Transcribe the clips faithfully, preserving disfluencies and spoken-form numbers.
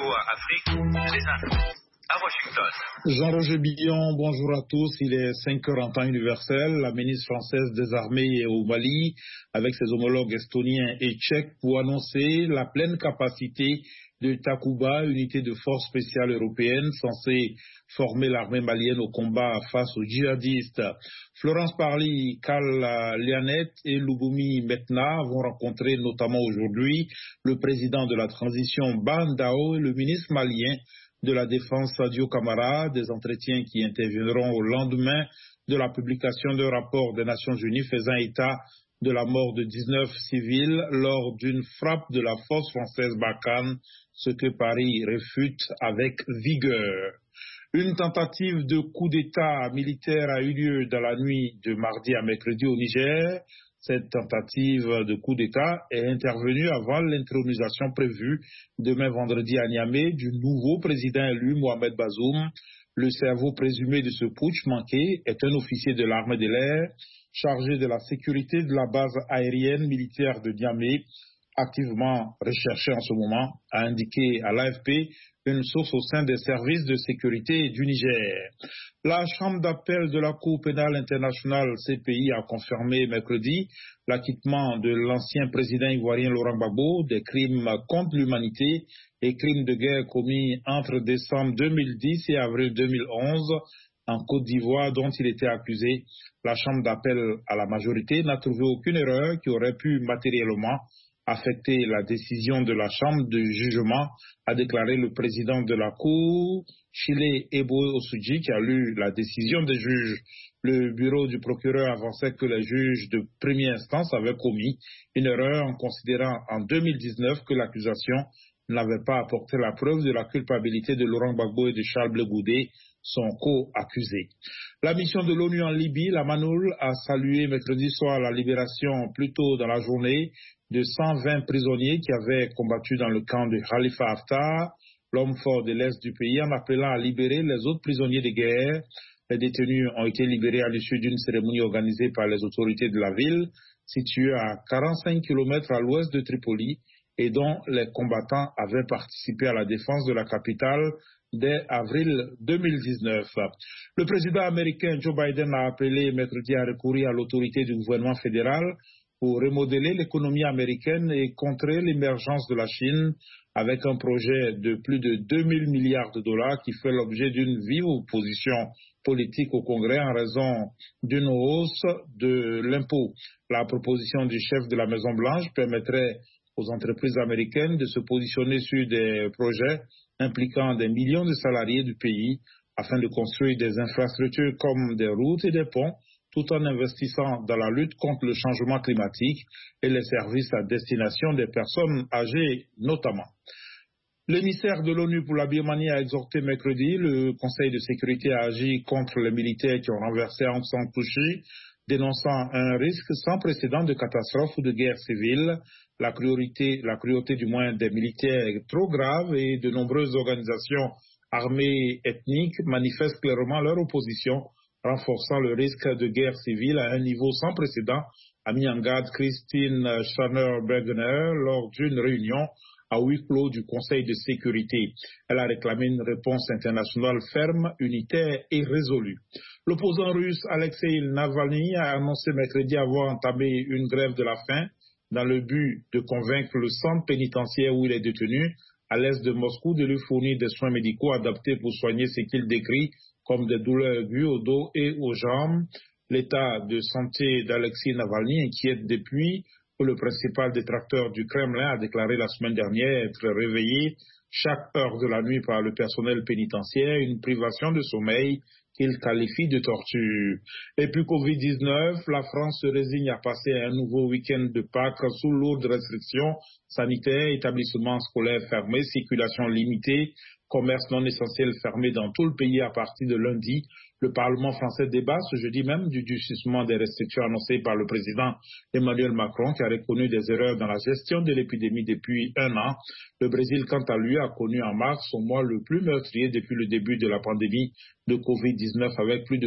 Radio Afrique, les infos à Washington. Jean-Roger Billon, bonjour à tous. Il est cinq heures en temps universel. La ministre française des armées est au Mali avec ses homologues estoniens et tchèques pour annoncer la pleine capacité de Takuba, unité de force spéciale européenne censée former l'armée malienne au combat face aux djihadistes. Florence Parly, Karl Lianet et Lubumi Metna vont rencontrer notamment aujourd'hui le président de la transition Ban Dao et le ministre malien de la Défense Sadio Camara, des entretiens qui interviendront au lendemain de la publication d'un rapport des Nations Unies faisant état de la mort de dix-neuf civils lors d'une frappe de la force française Barkhane, ce que Paris réfute avec vigueur. Une tentative de coup d'État militaire a eu lieu dans la nuit de mardi à mercredi au Niger. Cette tentative de coup d'État est intervenue avant l'intronisation prévue demain vendredi à Niamey du nouveau président élu Mohamed Bazoum. Le cerveau présumé de ce putsch manqué est un officier de l'armée de l'air chargé de la sécurité de la base aérienne militaire de Niamey, activement recherché en ce moment, a indiqué à l'A F P une source au sein des services de sécurité du Niger. La Chambre d'appel de la Cour pénale internationale C P I a confirmé mercredi l'acquittement de l'ancien président ivoirien Laurent Gbagbo des crimes contre l'humanité et crimes de guerre commis entre décembre deux mille dix et avril deux mille onze en Côte d'Ivoire dont il était accusé. La Chambre d'appel à la majorité n'a trouvé aucune erreur qui aurait pu matériellement affecter la décision de la Chambre de jugement, a déclaré le président de la Cour, Chile Ebo Osuji, qui a lu la décision des juges. Le bureau du procureur avançait que les juges de première instance avaient commis une erreur en considérant en deux mille dix-neuf que l'accusation n'avait pas apporté la preuve de la culpabilité de Laurent Gbagbo et de Charles Blé Goudé, son co-accusé. La mission de l'ONU en Libye, la MANUL, a salué mercredi soir la libération plus tôt dans la journée de cent vingt prisonniers qui avaient combattu dans le camp de Khalifa Haftar, l'homme fort de l'Est du pays, en appelant à libérer les autres prisonniers de guerre. Les détenus ont été libérés à l'issue d'une cérémonie organisée par les autorités de la ville, située à quarante-cinq kilomètres à l'ouest de Tripoli, et dont les combattants avaient participé à la défense de la capitale dès avril deux mille dix-neuf. Le président américain Joe Biden a appelé mercredi à recourir à l'autorité du gouvernement fédéral pour remodeler l'économie américaine et contrer l'émergence de la Chine avec un projet de plus de deux mille milliards de dollars qui fait l'objet d'une vive opposition politique au Congrès en raison d'une hausse de l'impôt. La proposition du chef de la Maison-Blanche permettrait aux entreprises américaines de se positionner sur des projets impliquant des millions de salariés du pays afin de construire des infrastructures comme des routes et des ponts, tout en investissant dans la lutte contre le changement climatique et les services à destination des personnes âgées notamment. L'émissaire de l'ONU pour la Birmanie a exhorté mercredi le Conseil de sécurité à agir contre les militaires qui ont renversé Aung San Suu Kyi, dénonçant un risque sans précédent de catastrophe ou de guerre civile. La cruauté, la cruauté du moins des militaires est trop grave et de nombreuses organisations armées ethniques manifestent clairement leur opposition, renforçant le risque de guerre civile à un niveau sans précédent, a mis en garde Christine Schraner-Bergener lors d'une réunion à huis clos du Conseil de sécurité. Elle a réclamé une réponse internationale ferme, unitaire et résolue. L'opposant russe Alexei Navalny a annoncé mercredi avoir entamé une grève de la faim dans le but de convaincre le centre pénitentiaire où il est détenu, à l'est de Moscou, de lui fournir des soins médicaux adaptés pour soigner ce qu'il décrit comme des douleurs aiguës au dos et aux jambes. L'état de santé d'Alexei Navalny inquiète depuis que le principal détracteur du Kremlin a déclaré la semaine dernière être réveillé chaque heure de la nuit par le personnel pénitentiaire, une privation de sommeil qu'il qualifie de torture. Et puis covid dix-neuf, la France se résigne à passer un nouveau week-end de Pâques sous lourdes restrictions sanitaires, établissements scolaires fermés, circulation limitée, commerce non essentiel fermé dans tout le pays à partir de lundi. Le Parlement français débat ce jeudi même du durcissement des restrictions annoncées par le président Emmanuel Macron qui a reconnu des erreurs dans la gestion de l'épidémie depuis un an. Le Brésil, quant à lui, a connu en mars son mois le plus meurtrier depuis le début de la pandémie de covid dix-neuf avec plus de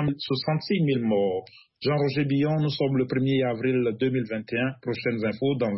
soixante-six mille morts. Jean-Roger Billon, nous sommes le premier avril deux mille vingt et un. Prochaines infos dans